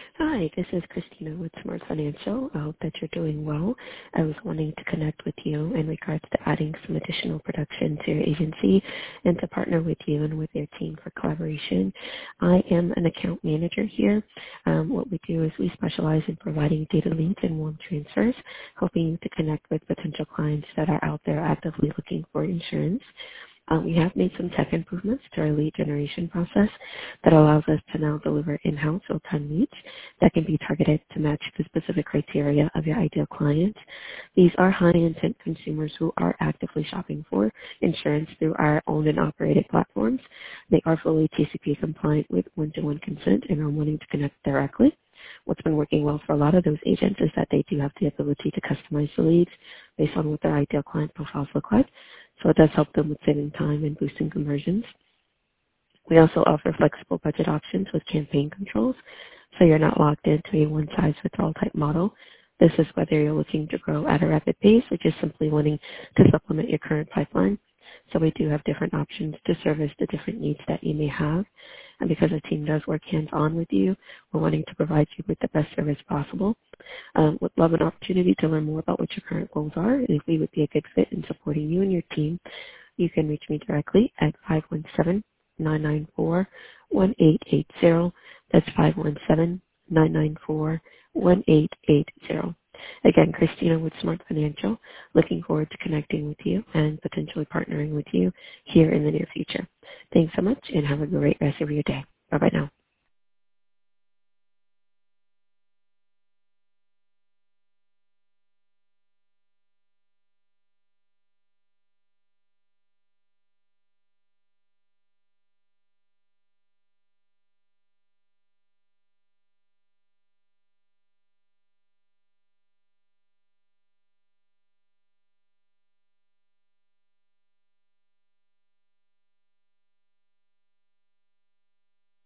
Hi, this is Christina with Smart Financial. I hope that you're doing well. I was wanting to connect with you in regards to adding some additional production to your agency and to partner with you and with your team for collaboration. I am an account manager here. What we do is we specialize in providing data leads and warm transfers, helping you to connect with potential clients that are out there actively looking for insurance. We have made some tech improvements to our lead generation process that allows us to now deliver in-house real-time leads that can be targeted to match the specific criteria of your ideal client. These are high-intent consumers who are actively shopping for insurance through our owned and operated platforms. They are fully TCP compliant with one-to-one consent and are wanting to connect directly. What's been working well for a lot of those agents is that they do have the ability to customize the leads based on what their ideal client profiles look like. So it does help them with saving time and boosting conversions. We also offer flexible budget options with campaign controls, so you're not locked into a one-size-fits-all type model. This is whether you're looking to grow at a rapid pace or just simply wanting to supplement your current pipeline. So we do have different options to service the different needs that you may have. And because the team does work hands-on with you, we're wanting to provide you with the best service possible. Would love an opportunity to learn more about what your current goals are and if we would be a good fit in supporting you and your team. You can reach me directly at 517-994-1880. That's 517-994-1880. Again, Christina with Smart Financial, looking forward to connecting with you and potentially partnering with you here in the near future. Thanks so much and have a great rest of your day. Bye-bye now.